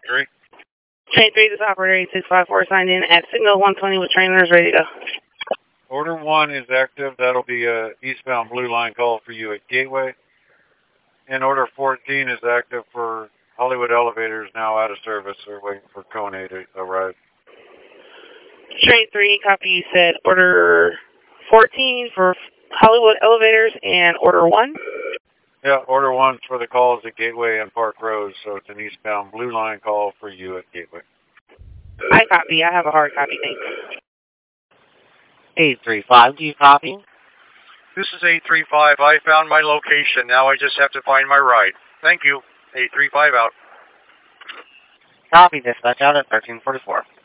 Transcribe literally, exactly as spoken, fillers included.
three. Train three, this operator eight six five four signed in at signal one twenty with trainers ready to go. Order one is active. That'll be a eastbound blue line call for you at Gateway. And order fourteen is active for Hollywood Elevators, now out of service. They're waiting for Kone to arrive. Train three, copy, you said order fourteen for Hollywood Elevators and order one? Yeah, order one for the calls at Gateway and Park Rose, so it's an eastbound blue line call for you at Gateway. I copy. I have a hard copy, thanks. eight three five, do you copy? This is eight three five. I found my location. Now I just have to find my ride. Thank you. eight three five out. Copy, dispatch out at thirteen forty-four.